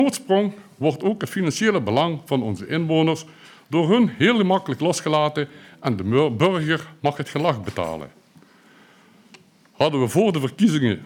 noodsprong wordt ook het financiële belang van onze inwoners door hun heel gemakkelijk losgelaten en de burger mag het gelag betalen. Hadden we voor de verkiezingen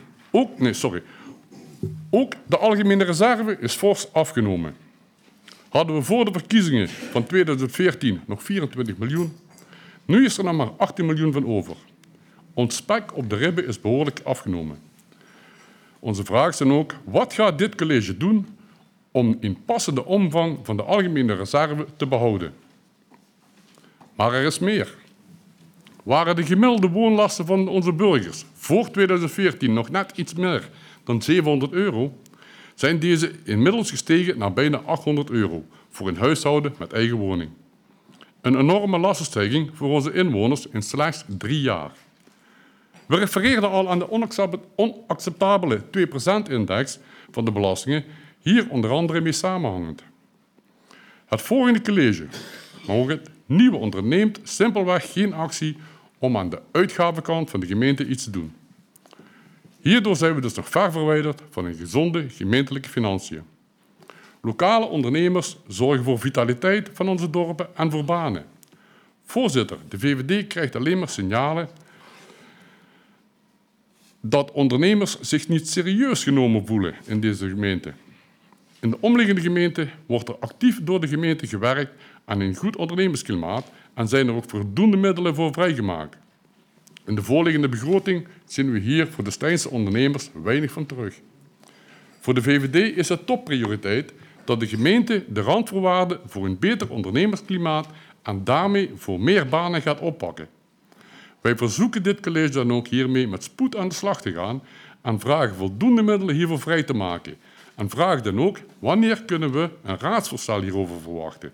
ook de algemene reserve is fors afgenomen. Hadden we voor de verkiezingen van 2014 nog 24 miljoen, nu is er nog maar 18 miljoen van over. Ons spek op de ribben is behoorlijk afgenomen. Onze vraag is dan ook, wat gaat dit college doen om in passende omvang van de algemene reserve te behouden? Maar er is meer. Waren de gemiddelde woonlasten van onze burgers voor 2014 nog net iets meer dan €700, zijn deze inmiddels gestegen naar bijna €800 voor een huishouden met eigen woning. Een enorme lastenstijging voor onze inwoners in slechts 3 jaar. We refereerden al aan de onacceptabele 2%-index van de belastingen, hier onder andere mee samenhangend. Het volgende college, maar ook het nieuwe, onderneemt simpelweg geen actie om aan de uitgavenkant van de gemeente iets te doen. Hierdoor zijn we dus nog ver verwijderd van een gezonde gemeentelijke financiën. Lokale ondernemers zorgen voor vitaliteit van onze dorpen en voor banen. Voorzitter, de VVD krijgt alleen maar signalen dat ondernemers zich niet serieus genomen voelen in deze gemeente. In de omliggende gemeenten wordt er actief door de gemeente gewerkt aan een goed ondernemersklimaat en zijn er ook voldoende middelen voor vrijgemaakt. In de voorliggende begroting zien we hier voor de Steinse ondernemers weinig van terug. Voor de VVD is het topprioriteit dat de gemeente de randvoorwaarden voor een beter ondernemersklimaat en daarmee voor meer banen gaat oppakken. Wij verzoeken dit college dan ook hiermee met spoed aan de slag te gaan en vragen voldoende middelen hiervoor vrij te maken. En vragen dan ook wanneer kunnen we een raadsvoorstel hierover verwachten.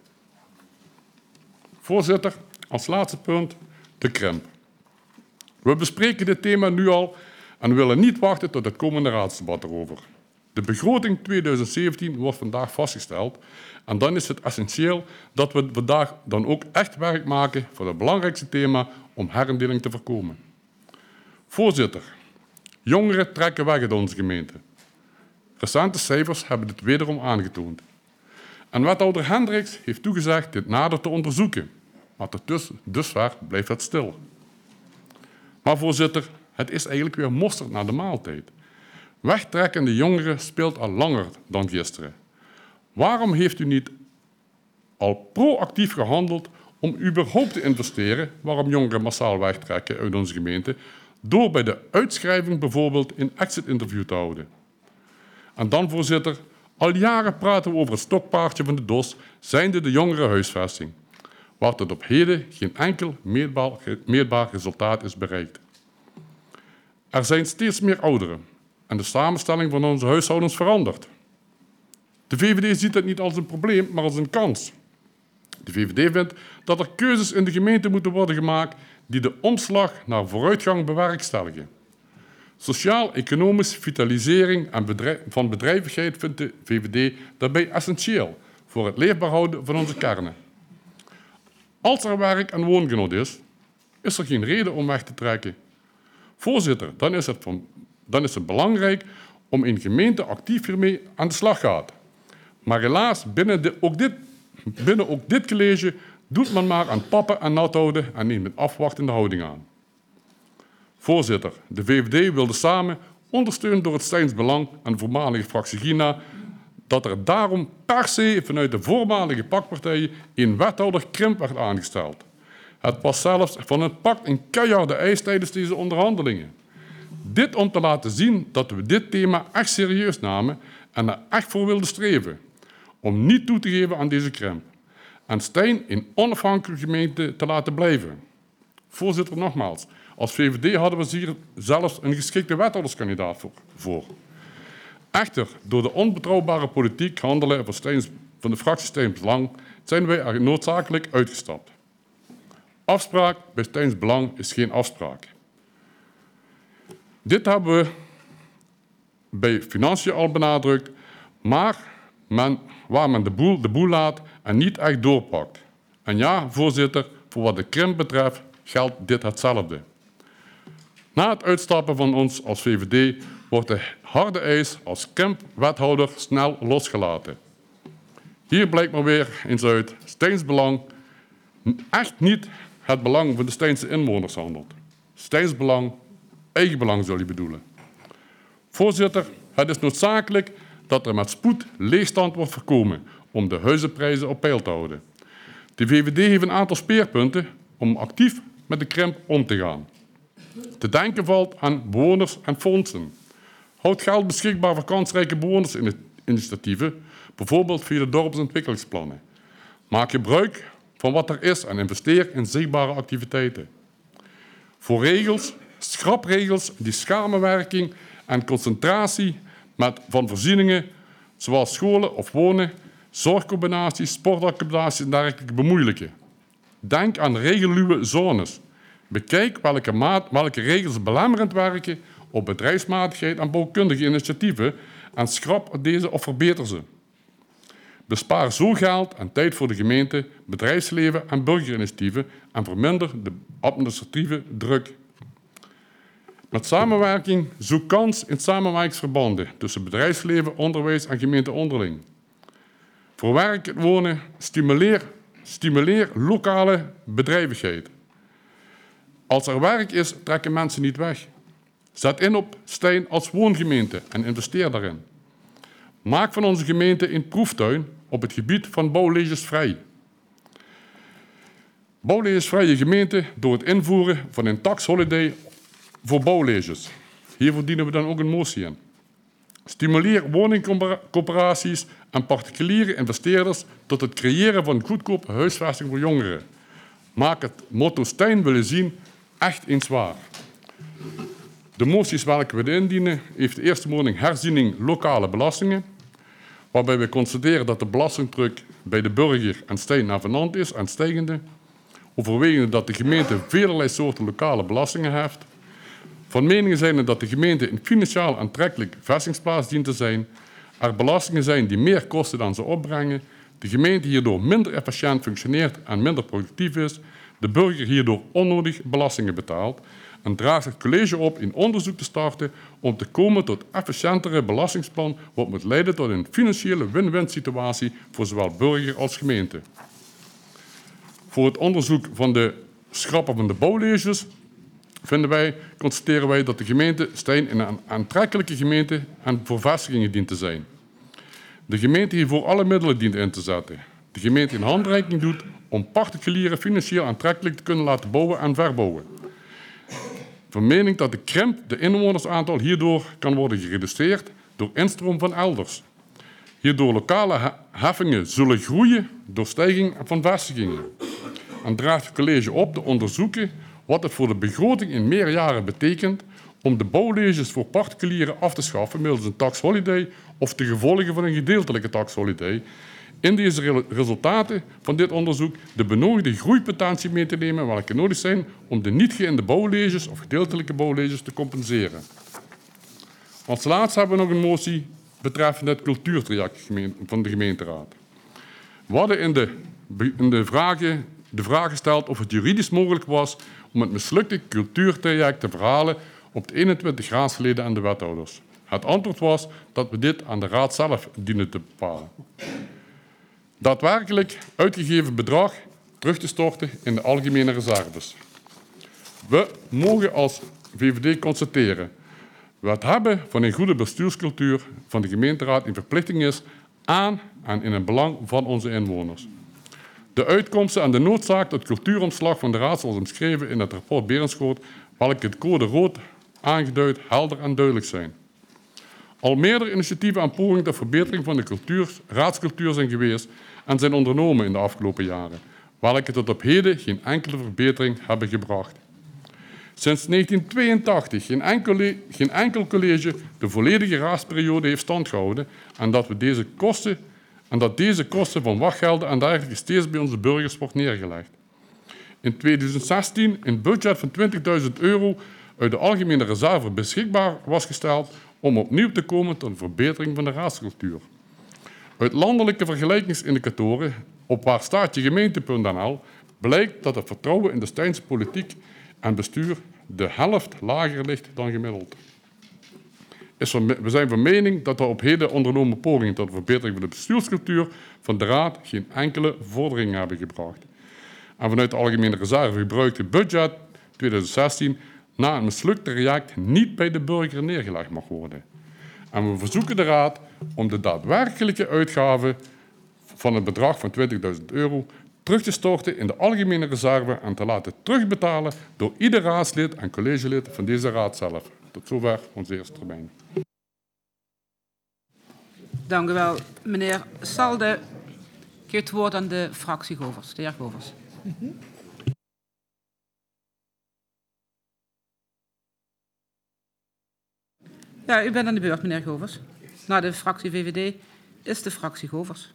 Voorzitter, als laatste punt de krimp. We bespreken dit thema nu al en willen niet wachten tot het komende raadsdebat erover. De begroting 2017 wordt vandaag vastgesteld en dan is het essentieel dat we vandaag dan ook echt werk maken van het belangrijkste thema om herindeling te voorkomen. Voorzitter, jongeren trekken weg uit onze gemeente. Recente cijfers hebben dit wederom aangetoond. En wethouder Hendricks heeft toegezegd dit nader te onderzoeken, maar tot dusver blijft het stil. Maar voorzitter, het is eigenlijk weer mosterd na de maaltijd. Wegtrekkende jongeren speelt al langer dan gisteren. Waarom heeft u niet al proactief gehandeld om überhaupt te investeren waarom jongeren massaal wegtrekken uit onze gemeente, door bij de uitschrijving bijvoorbeeld een exit-interview te houden? En dan, voorzitter, al jaren praten we over het stokpaardje van de DOS, zijnde de jongerenhuisvesting, waar tot op heden geen enkel meetbaar resultaat is bereikt. Er zijn steeds meer ouderen en de samenstelling van onze huishoudens verandert. De VVD ziet het niet als een probleem, maar als een kans. De VVD vindt dat er keuzes in de gemeente moeten worden gemaakt die de omslag naar vooruitgang bewerkstelligen. Sociaal-economische vitalisering van bedrijvigheid vindt de VVD daarbij essentieel voor het leefbaar houden van onze kernen. Als er werk en woongenot is er geen reden om weg te trekken. Voorzitter, dan is het belangrijk om een gemeente actief hiermee aan de slag gaat. Maar helaas, binnen ook dit college doet men maar aan pappen en nat houden en neemt met afwachtende houding aan. Voorzitter, de VVD wilde samen, ondersteund door het Steins Belang en de voormalige fractie GINA, dat er daarom per se vanuit de voormalige pakpartijen een wethouder Krimp werd aangesteld. Het was zelfs van het pak een keiharde eis tijdens deze onderhandelingen. Dit om te laten zien dat we dit thema echt serieus namen en er echt voor wilden streven, om niet toe te geven aan deze krimp en Stein een onafhankelijke gemeente te laten blijven. Voorzitter, nogmaals, als VVD hadden we hier zelfs een geschikte wethouderskandidaat voor. Echter, door de onbetrouwbare politiek handelen van de fractie Steins Belang zijn wij er noodzakelijk uitgestapt. Afspraak bij Steins Belang is geen afspraak. Dit hebben we bij Financiën al benadrukt, maar waar men de boel laat en niet echt doorpakt. En ja, voorzitter, voor wat de krimp betreft geldt dit hetzelfde. Na het uitstappen van ons als VVD wordt de harde eis als Kemp-wethouder snel losgelaten. Hier blijkt maar weer eens uit Steins belang echt niet het belang van de Steinse inwoners handelt. Steins belang, eigen belang zou je bedoelen. Voorzitter, het is noodzakelijk dat er met spoed leegstand wordt voorkomen om de huizenprijzen op peil te houden. De VVD heeft een aantal speerpunten om actief met de krimp om te gaan. Te denken valt aan bewoners en fondsen. Houd geld beschikbaar voor kansrijke bewonersinitiatieven, bijvoorbeeld via de dorpsontwikkelingsplannen. Maak gebruik van wat er is en investeer in zichtbare activiteiten. Voor regels, schrap regels die samenwerking en concentratie van voorzieningen, zoals scholen of wonen, zorgcombinaties, sportaccommodaties en dergelijke bemoeilijken. Denk aan regelluwe zones. Bekijk welke regels belemmerend werken op bedrijfsmatigheid en bouwkundige initiatieven en schrap deze of verbeter ze. Bespaar zo geld en tijd voor de gemeente, bedrijfsleven en burgerinitiatieven en verminder de administratieve druk. Met samenwerking zoek kans in samenwerkingsverbanden tussen bedrijfsleven, onderwijs en gemeente onderling. Voor werk en wonen stimuleer lokale bedrijvigheid. Als er werk is, trekken mensen niet weg. Zet in op Stein als woongemeente en investeer daarin. Maak van onze gemeente een proeftuin op het gebied van bouwlegesvrij. Bouwlegesvrije gemeente door het invoeren van een tax holiday voor bouwleges. Hiervoor dienen we dan ook een motie in. Stimuleer woningcoöperaties en particuliere investeerders tot het creëren van goedkope huisvesting voor jongeren. Maak het motto Stein willen zien echt eens waar. De moties welke we indienen heeft de eerste woning herziening lokale belastingen, waarbij we constateren dat de belastingdruk bij de burger en Stein navenant is en stijgende, overwegende dat de gemeente velerlei soorten lokale belastingen heft, van mening zijn dat de gemeente een financieel aantrekkelijk vestingsplaats dient te zijn, er belastingen zijn die meer kosten dan ze opbrengen, de gemeente hierdoor minder efficiënt functioneert en minder productief is, de burger hierdoor onnodig belastingen betaalt en draagt het college op een onderzoek te starten om te komen tot efficiëntere belastingsplan wat moet leiden tot een financiële win-win situatie voor zowel burger als gemeente. Voor het onderzoek van de schrappen van de bouwleges constateren wij dat de gemeente Stein een aantrekkelijke gemeente en voor vestigingen dient te zijn. De gemeente hiervoor alle middelen dient in te zetten. De gemeente een handreiking doet om particulieren financieel aantrekkelijk te kunnen laten bouwen en verbouwen. Van mening dat de krimp, de inwonersaantal hierdoor kan worden gereduceerd door instroom van elders. Hierdoor lokale heffingen zullen groeien door stijging van vestigingen. En draagt het college op te onderzoeken wat het voor de begroting in meerjaren betekent om de bouwleges voor particulieren af te schaffen middels een tax holiday of de gevolgen van een gedeeltelijke tax holiday. In deze resultaten van dit onderzoek de benodigde groeipotentie mee te nemen welke nodig zijn om de niet geïnde bouwleges of gedeeltelijke bouwleges te compenseren. Als laatste hebben we nog een motie betreffende het cultuurtraject van de gemeenteraad. We hadden in de vraag gesteld of het juridisch mogelijk was om het mislukte cultuurtraject te verhalen op de 21 raadsleden en de wethouders. Het antwoord was dat we dit aan de raad zelf dienen te bepalen. Daadwerkelijk uitgegeven bedrag terug te storten in de algemene reserves. We mogen als VVD constateren dat het hebben van een goede bestuurscultuur van de gemeenteraad een verplichting is aan en in het belang van onze inwoners. De uitkomsten en de noodzaak tot cultuuromslag van de raad zoals omschreven in het rapport Berenschoot, welke het code rood aangeduid, helder en duidelijk zijn. Al meerdere initiatieven en pogingen ter verbetering van de raadscultuur zijn geweest en zijn ondernomen in de afgelopen jaren, welke tot op heden geen enkele verbetering hebben gebracht. Sinds 1982 geen enkel college de volledige raadsperiode heeft standgehouden en dat deze kosten van wachtgelden en dergelijke steeds bij onze burgers wordt neergelegd. In 2016 een budget van €20.000 uit de algemene reserve beschikbaar was gesteld om opnieuw te komen tot een verbetering van de raadscultuur. Uit landelijke vergelijkingsindicatoren op waarstaatjegemeente.nl blijkt dat het vertrouwen in de Steinse politiek en bestuur de helft lager ligt dan gemiddeld. we zijn van mening dat de op heden ondernomen pogingen tot verbetering van de bestuurscultuur van de Raad geen enkele vordering hebben gebracht. En vanuit de Algemene Reserve gebruikte budget 2016 na een mislukt traject niet bij de burger neergelegd mag worden. En we verzoeken de Raad om de daadwerkelijke uitgaven van het bedrag van €20.000 terug te storten in de Algemene Reserve en te laten terugbetalen door ieder raadslid en collegelid van deze Raad zelf. Tot zover onze eerste termijn. Dank u wel, meneer Salde. Ik geef het woord aan de fractie Govers, de heer Govers. Ja, u bent aan de beurt, meneer Govers. Na de fractie VVD is de fractie Govers.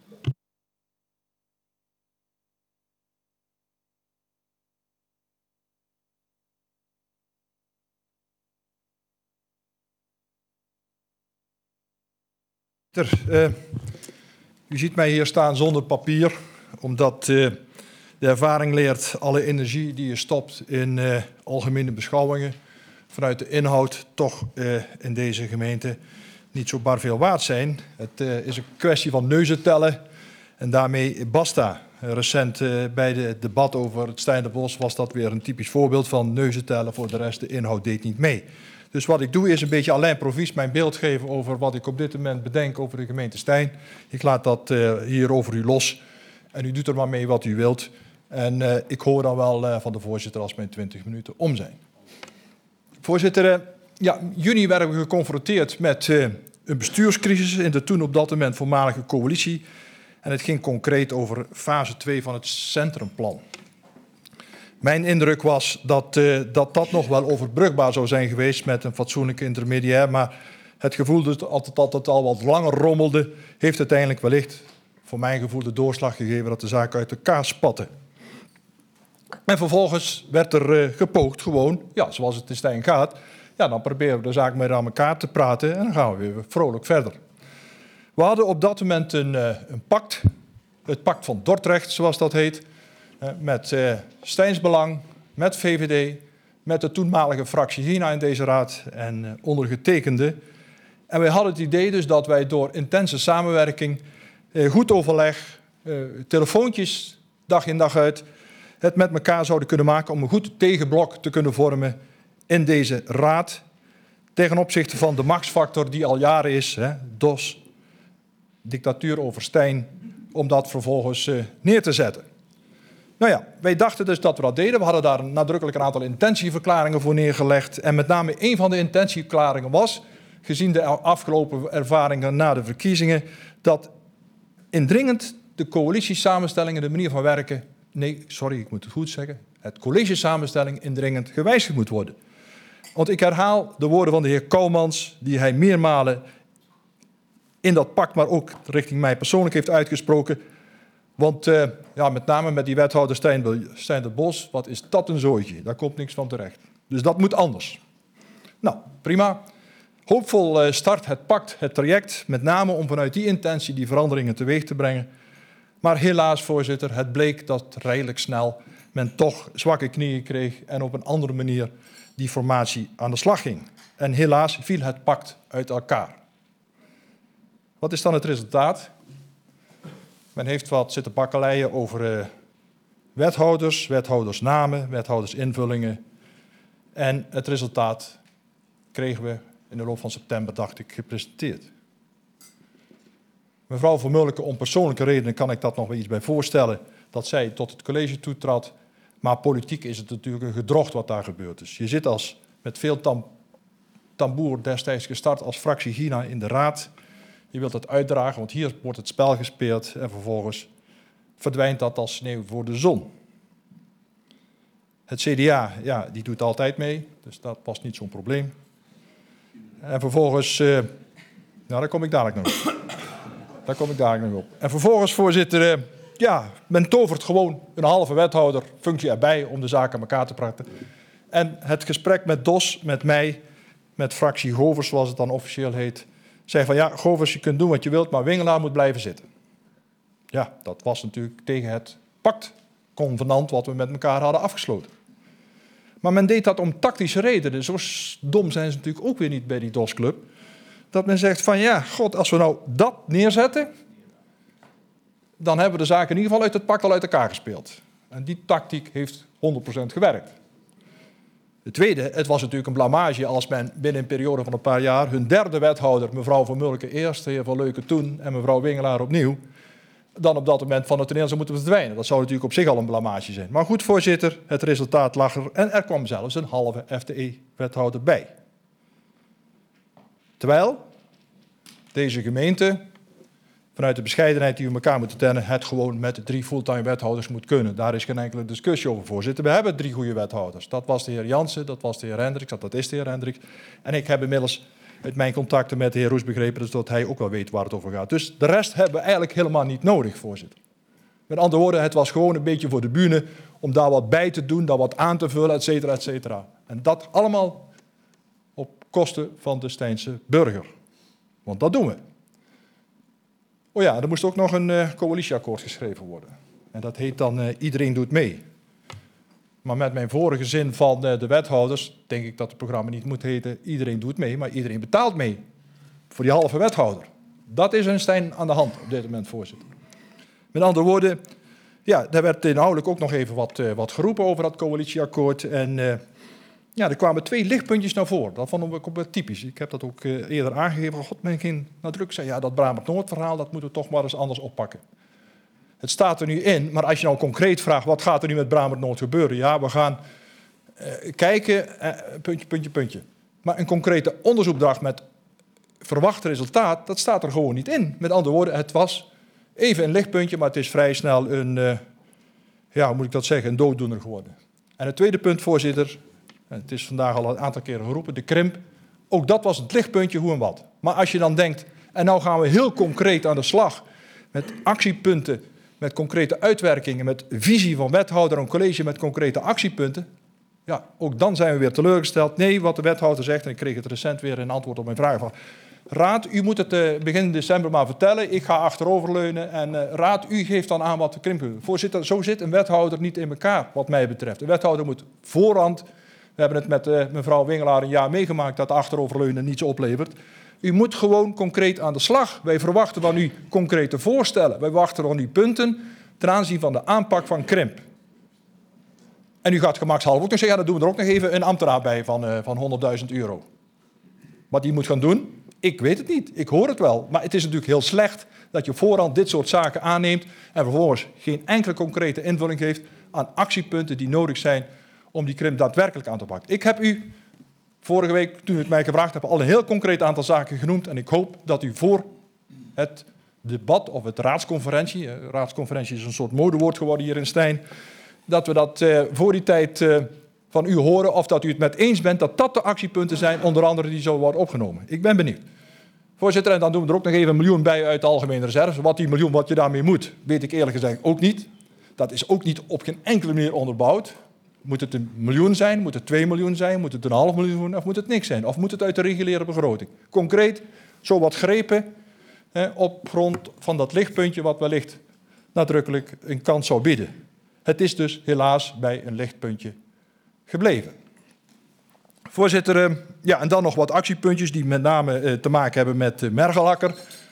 U ziet mij hier staan zonder papier, omdat de ervaring leert alle energie die je stopt in algemene beschouwingen vanuit de inhoud toch in deze gemeente niet zo bar veel waard zijn. Het is een kwestie van neuzen tellen en daarmee basta. Recent bij het debat over het Steinderbos was dat weer een typisch voorbeeld van neuzen tellen. Voor de rest, de inhoud deed niet mee. Dus wat ik doe is een beetje Alain Provies mijn beeld geven over wat ik op dit moment bedenk over de gemeente Stein. Ik laat dat hier over u los en u doet er maar mee wat u wilt. En ik hoor dan wel van de voorzitter als mijn 20 minuten om zijn. Voorzitter, ja, juni werden we geconfronteerd met een bestuurscrisis in de toen op dat moment voormalige coalitie. En het ging concreet over fase 2 van het centrumplan. Mijn indruk was dat nog wel overbrugbaar zou zijn geweest met een fatsoenlijke intermediair. Maar het gevoel dat het al wat langer rommelde, heeft uiteindelijk wellicht voor mijn gevoel de doorslag gegeven dat de zaak uit elkaar spatte. En vervolgens werd er gepoogd gewoon, ja, zoals het in Stein gaat, ja, dan proberen we de zaak mee aan elkaar te praten en dan gaan we weer vrolijk verder. We hadden op dat moment een pact, het pact van Dordrecht, zoals dat heet, met Steins Belang, met VVD, met de toenmalige fractie HINA in deze raad en ondergetekende. En wij hadden het idee dus dat wij door intense samenwerking, goed overleg, telefoontjes dag in dag uit, het met elkaar zouden kunnen maken om een goed tegenblok te kunnen vormen in deze raad. Ten opzichte van de machtsfactor die al jaren is, DOS, dictatuur over Stein, om dat vervolgens neer te zetten. Nou ja, wij dachten dus dat we dat deden. We hadden daar nadrukkelijk een aantal intentieverklaringen voor neergelegd. En met name een van de intentieverklaringen was, gezien de afgelopen ervaringen na de verkiezingen, dat indringend de coalitiesamenstelling en de manier van werken, nee, sorry, ik moet het goed zeggen, het collegesamenstelling indringend gewijzigd moet worden. Want ik herhaal de woorden van de heer Kouwmans, die hij meermalen in dat pact, maar ook richting mij persoonlijk heeft uitgesproken. Want ja, met name met die wethouder Stein de Bos, wat is dat een zooitje? Daar komt niks van terecht. Dus dat moet anders. Nou, prima. Hoopvol start het pact, het traject, met name om vanuit die intentie die veranderingen teweeg te brengen. Maar helaas, voorzitter, het bleek dat redelijk snel men toch zwakke knieën kreeg en op een andere manier die formatie aan de slag ging. En helaas viel het pact uit elkaar. Wat is dan het resultaat? Men heeft wat zitten bakkeleien over wethouders, wethoudersnamen, wethoudersinvullingen. En het resultaat kregen we in de loop van september, dacht ik, gepresenteerd. Mevrouw Vermeulen, om persoonlijke redenen kan ik dat nog wel iets bij voorstellen, dat zij tot het college toetrad. Maar politiek is het natuurlijk een gedrocht wat daar gebeurd is. Je zit met veel tamboer destijds gestart als fractie HINA in de raad. Je wilt het uitdragen, want hier wordt het spel gespeeld en vervolgens verdwijnt dat als sneeuw voor de zon. Het CDA, ja, die doet altijd mee, dus dat was niet zo'n probleem. En vervolgens, nou, daar kom ik dadelijk nog op. En vervolgens, voorzitter, ja, men tovert gewoon een halve wethouderfunctie erbij om de zaken aan elkaar te praten. En het gesprek met DOS, met mij, met fractie Govers, zoals het dan officieel heet, zei van ja, Govers, je kunt doen wat je wilt, maar Wingelaar moet blijven zitten. Ja, dat was natuurlijk tegen het pactconvenant wat we met elkaar hadden afgesloten. Maar men deed dat om tactische redenen. Zo dom zijn ze natuurlijk ook weer niet bij die DOS-club. Dat men zegt van ja, god, als we nou dat neerzetten, dan hebben we de zaak in ieder geval uit het pak al uit elkaar gespeeld. En die tactiek heeft 100% gewerkt. Het tweede, het was natuurlijk een blamage als men binnen een periode van een paar jaar hun derde wethouder, mevrouw Van Mulken eerst, de heer Van Leuken toen en mevrouw Wingelaar opnieuw, dan op dat moment van het toneel zou moeten verdwijnen. Dat zou natuurlijk op zich al een blamage zijn. Maar goed, voorzitter, het resultaat lag er en er kwam zelfs een halve FTE-wethouder bij. Terwijl deze gemeente, vanuit de bescheidenheid die we elkaar moeten kennen, het gewoon met 3 fulltime wethouders moet kunnen. Daar is geen enkele discussie over, voorzitter. We hebben 3 goede wethouders. Dat was de heer Jansen, dat was de heer Hendricks, dat is de heer Hendricks. En ik heb inmiddels uit mijn contacten met de heer Roes begrepen dus dat hij ook wel weet waar het over gaat. Dus de rest hebben we eigenlijk helemaal niet nodig, voorzitter. Met andere woorden, het was gewoon een beetje voor de bühne om daar wat bij te doen, daar wat aan te vullen, et cetera, et cetera. En dat allemaal op kosten van de Steinse burger. Want dat doen we. Oh ja, er moest ook nog een coalitieakkoord geschreven worden. En dat heet dan Iedereen doet mee. Maar met mijn vorige zin van de wethouders denk ik dat het programma niet moet heten Iedereen doet mee, maar iedereen betaalt mee. Voor die halve wethouder. Dat is een Stijn aan de hand op dit moment, voorzitter. Met andere woorden, ja, daar werd inhoudelijk ook nog even wat geroepen over dat coalitieakkoord. En ja, er kwamen 2 lichtpuntjes naar voren. Dat vonden we ook wel typisch. Ik heb dat ook eerder aangegeven. God, men ging nadrukkelijk zeggen, ja, dat Brabant-Noord-verhaal, dat moeten we toch maar eens anders oppakken. Het staat er nu in, maar als je nou concreet vraagt, wat gaat er nu met Brabant-Noord gebeuren? Ja, we gaan kijken, puntje. Maar een concrete onderzoekdracht met verwacht resultaat, dat staat er gewoon niet in. Met andere woorden, het was even een lichtpuntje, maar het is vrij snel een, ja, hoe moet ik dat zeggen, een dooddoener geworden. En het tweede punt, voorzitter, het is vandaag al een aantal keren geroepen, de krimp. Ook dat was het lichtpuntje, hoe en wat. Maar als je dan denkt, en nou gaan we heel concreet aan de slag met actiepunten, met concrete uitwerkingen, met visie van wethouder en college met concrete actiepunten, ja, ook dan zijn we weer teleurgesteld. Nee, wat de wethouder zegt, en ik kreeg het recent weer in antwoord op mijn vraag van, raad, u moet het begin december maar vertellen, ik ga achteroverleunen en raad, u geeft dan aan wat de krimp is. Voorzitter, zo zit een wethouder niet in elkaar, wat mij betreft. De wethouder moet voorhand, we hebben het met mevrouw Wingelaar een jaar meegemaakt dat achteroverleunen niets oplevert. U moet gewoon concreet aan de slag. Wij verwachten van u concrete voorstellen. Wij wachten van u punten ten aanzien van de aanpak van krimp. En u gaat gemakshalve ook nog zeggen, ja, dan doen we er ook nog even een ambtenaar bij van €100.000. Wat die moet gaan doen, ik weet het niet. Ik hoor het wel. Maar het is natuurlijk heel slecht dat je voorhand dit soort zaken aanneemt en vervolgens geen enkele concrete invulling geeft aan actiepunten die nodig zijn om die krimp daadwerkelijk aan te pakken. Ik heb u vorige week, toen u het mij gevraagd hebt, al een heel concreet aantal zaken genoemd. En ik hoop dat u voor het debat of het raadsconferentie, raadsconferentie is een soort modewoord geworden hier in Stijn, dat we dat voor die tijd van u horen of dat u het met eens bent dat dat de actiepunten zijn, onder andere die zo worden opgenomen. Ik ben benieuwd. Voorzitter, en dan doen we er ook nog even 1 miljoen bij uit de algemene reserve. Wat die miljoen, wat je daarmee moet, weet ik eerlijk gezegd ook niet. Dat is ook niet op geen enkele manier onderbouwd. Moet het 1 miljoen zijn? Moet het 2 miljoen zijn? Moet het 1,5 miljoen? Of moet het niks zijn? Of moet het uit de reguliere begroting? Concreet, zo wat grepen op grond van dat lichtpuntje wat wellicht nadrukkelijk een kans zou bieden. Het is dus helaas bij een lichtpuntje gebleven. Voorzitter, ja, en dan nog wat actiepuntjes die met name te maken hebben met Mergelakker.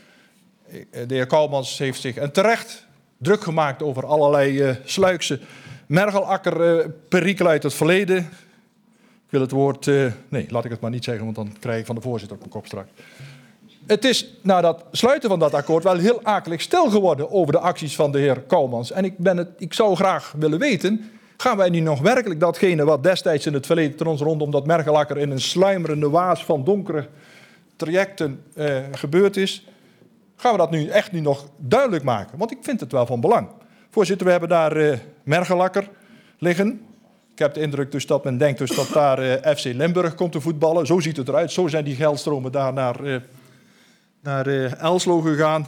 De heer Kouwmans heeft zich en terecht druk gemaakt over allerlei sluikse Mergelakker-perikelen uit het verleden. Ik wil het woord, nee, laat ik het maar niet zeggen, want dan krijg ik van de voorzitter op mijn kop straks. Het is na dat sluiten van dat akkoord wel heel akelig stil geworden over de acties van de heer Kouwmans. En ik zou graag willen weten, gaan wij nu nog werkelijk datgene wat destijds in het verleden ten ons rondom dat Mergelakker in een sluimerende waas van donkere trajecten gebeurd is, gaan we dat nu echt nog duidelijk maken? Want ik vind het wel van belang. Voorzitter, we hebben daar Mergelakker liggen. Ik heb de indruk dus dat men denkt dus dat daar FC Limburg komt te voetballen. Zo ziet het eruit. Zo zijn die geldstromen daar naar Elslo gegaan.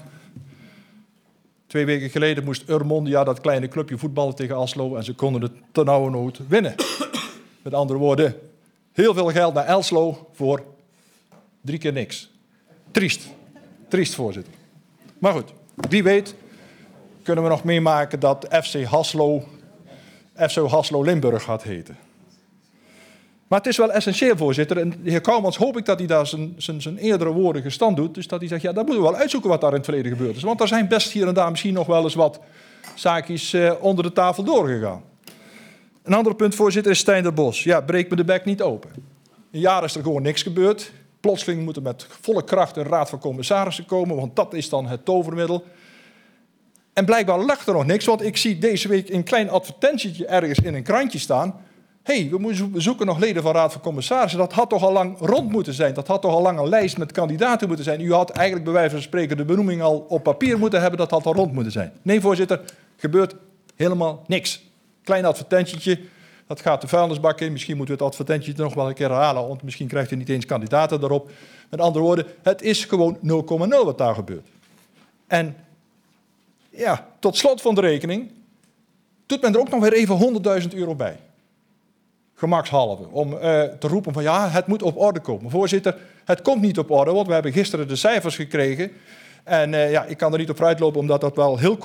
2 weken geleden moest Urmondia, dat kleine clubje, voetballen tegen Elslo. En ze konden het ternauwernood winnen. Met andere woorden, heel veel geld naar Elslo voor 3 keer niks. Triest. Triest, voorzitter. Maar goed, wie weet kunnen we nog meemaken dat FC Haslo Limburg gaat heten. Maar het is wel essentieel, voorzitter. En de heer Kouwmans hoop ik dat hij daar zijn eerdere woorden gestand doet. Dus dat hij zegt, ja, dat moeten we wel uitzoeken wat daar in het verleden gebeurd is. Want er zijn best hier en daar misschien nog wel eens wat zaakjes onder de tafel doorgegaan. Een ander punt, voorzitter, is Stijn der Bos. Ja, breek me de bek niet open. Een jaar is er gewoon niks gebeurd. Plotseling moet er met volle kracht een raad van commissarissen komen, want dat is dan het tovermiddel. En blijkbaar lag er nog niks, want ik zie deze week een klein advertentietje ergens in een krantje staan. We zoeken nog leden van Raad van Commissarissen. Dat had toch al lang rond moeten zijn. Dat had toch al lang een lijst met kandidaten moeten zijn. U had eigenlijk bij wijze van spreken de benoeming al op papier moeten hebben. Dat had al rond moeten zijn. Nee, voorzitter, gebeurt helemaal niks. Klein advertentietje, dat gaat de vuilnisbak in. Misschien moeten we het advertentietje nog wel een keer herhalen, want misschien krijgt u niet eens kandidaten daarop. Met andere woorden, het is gewoon 0,0 wat daar gebeurt. En ja, tot slot van de rekening doet men er ook nog weer even €100.000 bij. Gemakshalve, om te roepen van ja, het moet op orde komen. Voorzitter, het komt niet op orde, want we hebben gisteren de cijfers gekregen. En ik kan er niet op vooruitlopen, omdat dat wel heel